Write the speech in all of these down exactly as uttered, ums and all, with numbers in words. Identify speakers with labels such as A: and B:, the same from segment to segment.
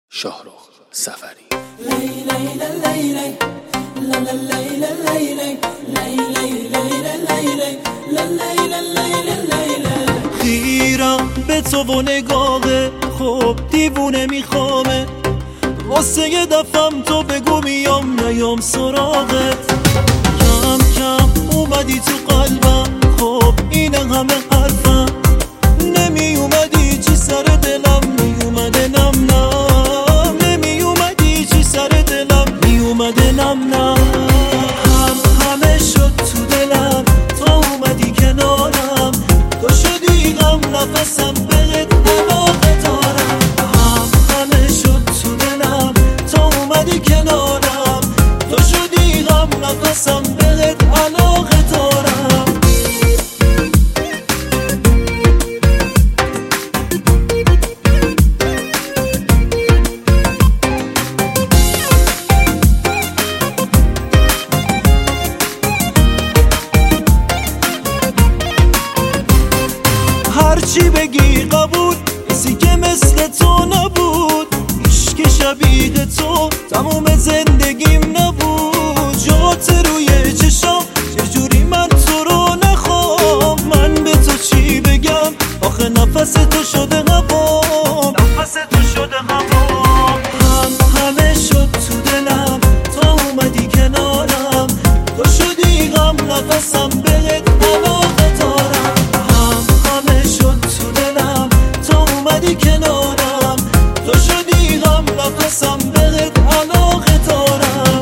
A: شاهرخ سفری.
B: خیرم به تو و نگاهه خب دیوونه میخوامه واسه یه دفعم تو بگو میام نیام سراغت. کم کم اومدی تو قلبم خب این همه حرفم نمی اومدی چی سر دلم می اومده نم نم نمی اومدی چی سر دلم می اومده نم نم هم همه شد تو دلم تا اومدی کنارم تو شدی غم نفسم بهت علاقه دارم. هم همه شد تو دلم تا اومدی کنارم تو شدی غم نفسم بهت علاقه دارم. هرچی بگی قبول کسی که مثل تو نبود عشق شبیه تو تموم زندگیم نبود جات روی چشام چجوری من تو رو نخوام من به تو چی بگم آخه نفس تو شده هوام نفس تو شده هوام. هم همه شد تو دلم تا اومدی کنارم تو شدی غم نفسم بهت علاقه دارم. هم همه شد تو دلم تا اومدی کنارم تو شدی غم نفسم بهت علاقه دارم.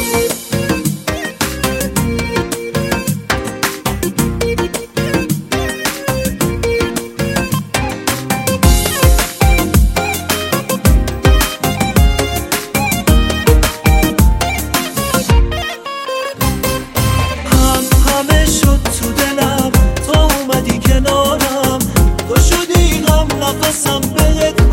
B: هم همه شد تو دلم تا اومدی کنارم تو شدی غم نفسم بهت